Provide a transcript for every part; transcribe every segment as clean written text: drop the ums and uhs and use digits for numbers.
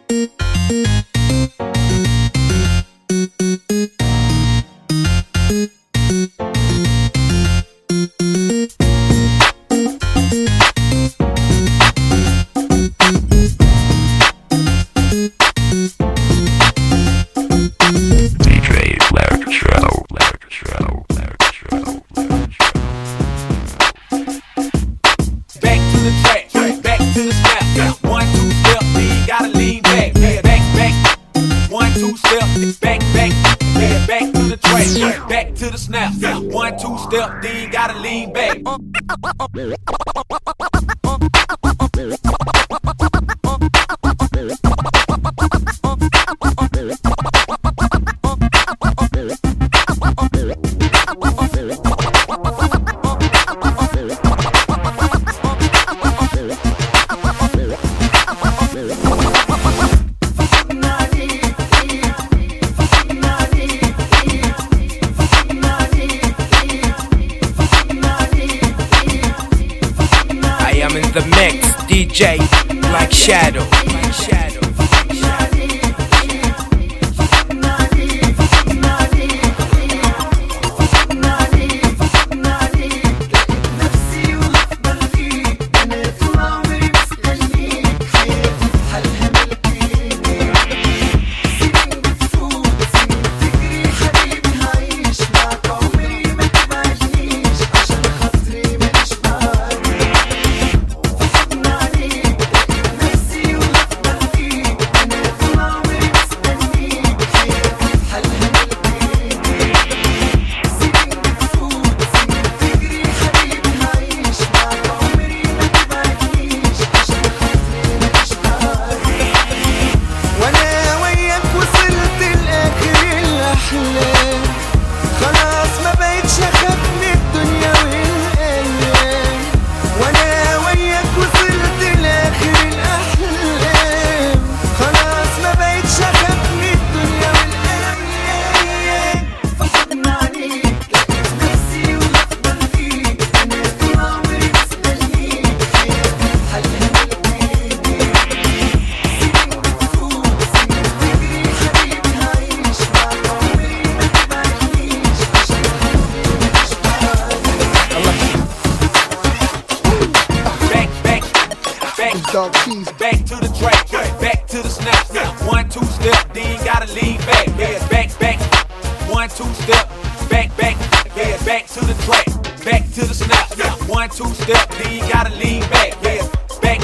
Back to the snap. 1, 2 step, then you gotta lean back. The mix, DJ Black Shadow. خلاص ما بقتش اخاف من الدنيا والايام، وانا وياك وصلت لاخر الاحلام. خلاص ما بقتش اخاف من الدنيا والايام. فحضن عليك لقيت نفسي ولفضل فيك، انا طول عمري مستنيك. حياتي بحالها ملقيتك، سنين بتفوت سنين بتجري حبيبي، هعيش معك عمري ما تبعدنيش عشان حبيبي مش بعدك. Back to the track, back to the snap. 1, 2 step, then you gotta lean back. Yeah, back. 1, 2 step, back. Yeah, back to the track, back to the snap. 1, 2 step, then you gotta lean back. Yeah, back.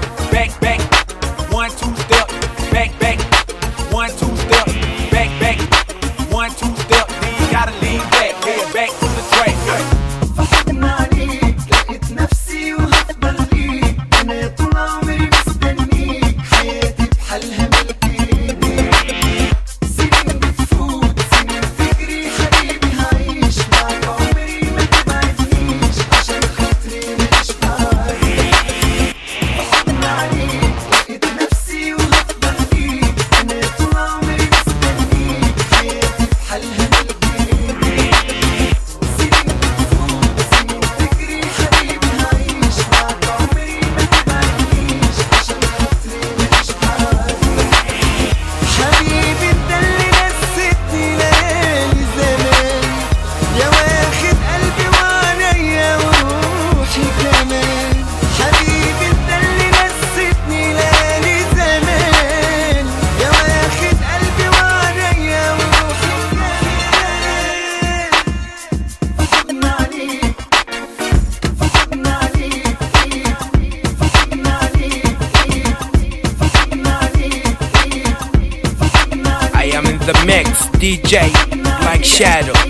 1, 2 step, back. 1, 2 step, back. 1, 2 step, then you gotta lean back. Yeah, back to the track. فحضن عليك لقيت نفسي وهفضل ليك، انا طول عمري مستنيك. حياتي بحالها ملقيتك، سنين بتفوت سنين بتجري حبيبي، هعيش معك عمري ما تبعدنيش عشان خاطري مش بعدك. فحضن عليك لقيت نفسي وهفضل ليك، انا طول عمري مستنيك. حياتي بحالها ملقيتك، سنين بتفوت سنين بتجري حبيبي، هعيش معك عمري ما تبعدنيش عشان خاطري مش بعدك. حبيبي انت اللي نسيتني ليالي زمان، يا واخد قلبي وعينيا وروحي كمان. حبيبي انت اللي نسيتني ليالي زمان، يا واخد قلبي وعينيا وروحي كمان. فحضن عليك فحضن عليك فحضن عليك فحضن عليك. I am in the mix, DJ Black Shadow.